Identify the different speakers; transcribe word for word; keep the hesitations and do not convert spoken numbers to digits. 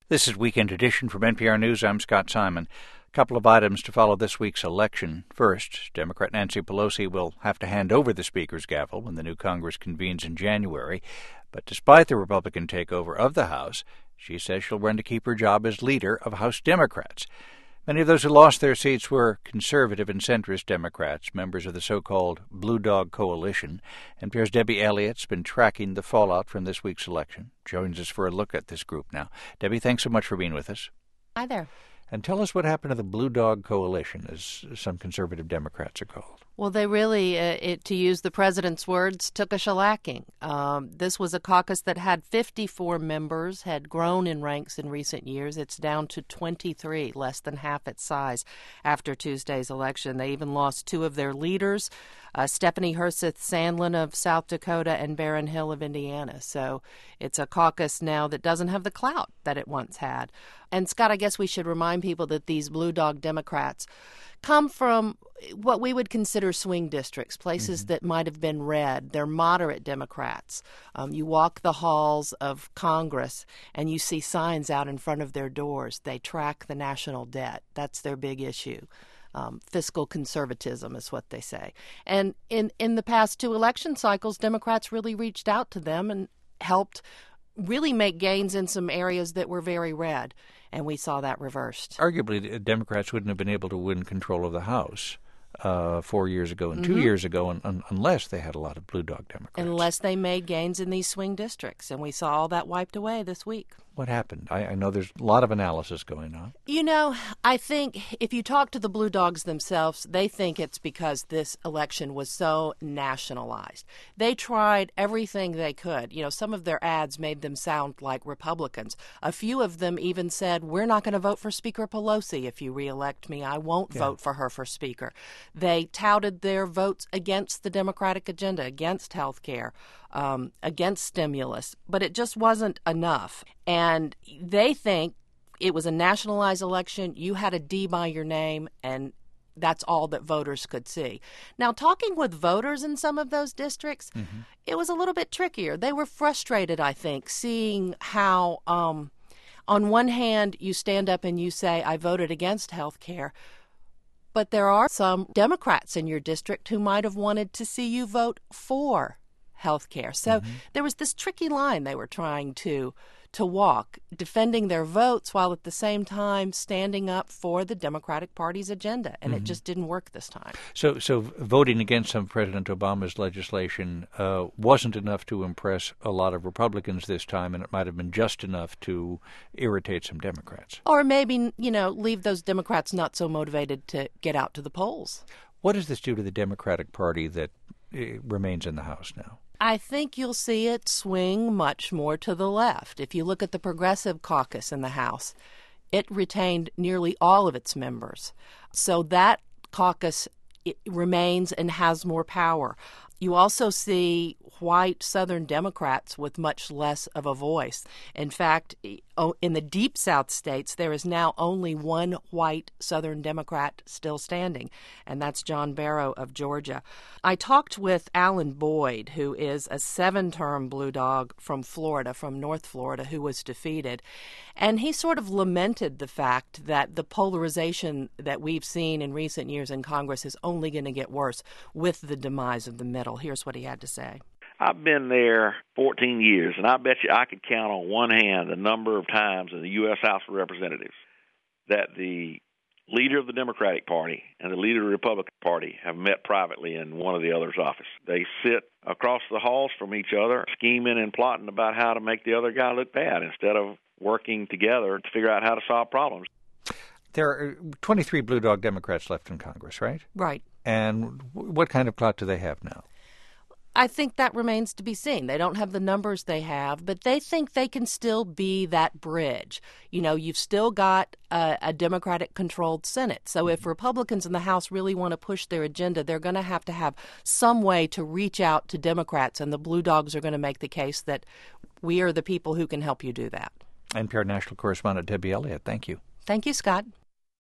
Speaker 1: This is Weekend Edition from N P R News. I'm Scott Simon. A couple of items to follow this week's election. First, Democrat Nancy Pelosi will have to hand over the Speaker's gavel when the new Congress convenes in January. But despite the Republican takeover of the House, she says she'll run to keep her job as leader of House Democrats. Many of those who lost their seats were conservative and centrist Democrats, members of the so-called Blue Dog Coalition. N P R's Debbie Elliott's been tracking the fallout from this week's election. Joins us for a look at this group now. Debbie, thanks so much for being with us.
Speaker 2: Hi there.
Speaker 1: And tell us what happened to the Blue Dog Coalition, as some conservative Democrats are called.
Speaker 2: Well, they really, uh, it, to use the president's words, took a shellacking. Um, this was a caucus that had fifty-four members, had grown in ranks in recent years. It's down to twenty-three, less than half its size after Tuesday's election. They even lost two of their leaders, uh, Stephanie Herseth Sandlin of South Dakota and Baron Hill of Indiana. So it's a caucus now that doesn't have the clout that it once had. And, Scott, I guess we should remind people that these Blue Dog Democrats come from what we would consider swing districts, places mm-hmm. that might have been red. They're moderate Democrats. Um, you walk the halls of Congress and you see signs out in front of their doors. They track the national debt. That's their big issue. Um, fiscal conservatism is what they say. And in, in the past two election cycles, Democrats really reached out to them and helped really make gains in some areas that were very red, and we saw that reversed.
Speaker 1: Arguably, Democrats wouldn't have been able to win control of the House uh, four years ago and
Speaker 2: mm-hmm.
Speaker 1: two years ago un- un- unless they had a lot of Blue Dog Democrats.
Speaker 2: Unless they made gains in these swing districts, and we saw all that wiped away this week.
Speaker 1: What happened? I, I know there's a lot of analysis going on.
Speaker 2: You know, I think if you talk to the Blue Dogs themselves, they think it's because this election was so nationalized. They tried everything they could. You know, some of their ads made them sound like Republicans. A few of them even said, we're not going to vote for Speaker Pelosi if you reelect me. I won't yeah. vote for her for Speaker. They touted their votes against the Democratic agenda, against health care. Um, against stimulus, but it just wasn't enough. And they think it was a nationalized election. You had a D by your name, and that's all that voters could see. Now, talking with voters in some of those districts, mm-hmm. it was a little bit trickier. They were frustrated, I think, seeing how, um, on one hand, you stand up and you say, I voted against health care, but there are some Democrats in your district who might have wanted to see you vote for health care. So mm-hmm. there was this tricky line they were trying to to walk, defending their votes while at the same time standing up for the Democratic Party's agenda. And mm-hmm. it just didn't work this time.
Speaker 1: So so voting against some President Obama's legislation uh, wasn't enough to impress a lot of Republicans this time, and it might have been just enough to irritate some Democrats.
Speaker 2: Or maybe, you know, leave those Democrats not so motivated to get out to the polls.
Speaker 1: What does this do to the Democratic Party that uh, remains in the House now?
Speaker 2: I think you'll see it swing much more to the left. If you look at the Progressive Caucus in the House, it retained nearly all of its members. So that caucus it remains and has more power. You also see white Southern Democrats with much less of a voice. In fact, in the deep South states, there is now only one white Southern Democrat still standing, and that's John Barrow of Georgia. I talked with Alan Boyd, who is a seven-term Blue Dog from Florida, from North Florida, who was defeated, and he sort of lamented the fact that the polarization that we've seen in recent years in Congress is only going to get worse with the demise of the middle. Here's what he had to say.
Speaker 3: I've been there fourteen years, and I bet you I could count on one hand the number of times in the U S House of Representatives that the leader of the Democratic Party and the leader of the Republican Party have met privately in one or the other's office. They sit across the halls from each other, scheming and plotting about how to make the other guy look bad instead of working together to figure out how to solve problems.
Speaker 1: There are twenty-three Blue Dog Democrats left in Congress, right?
Speaker 2: Right.
Speaker 1: And what kind of clout do they have now?
Speaker 2: I think that remains to be seen. They don't have the numbers they have, but they think they can still be that bridge. You know, you've still got a, a Democratic-controlled Senate. So if Republicans in the House really want to push their agenda, they're going to have to have some way to reach out to Democrats, and the Blue Dogs are going to make the case that we are the people who can help you do that.
Speaker 1: N P R national correspondent Debbie Elliott, thank you.
Speaker 2: Thank you, Scott.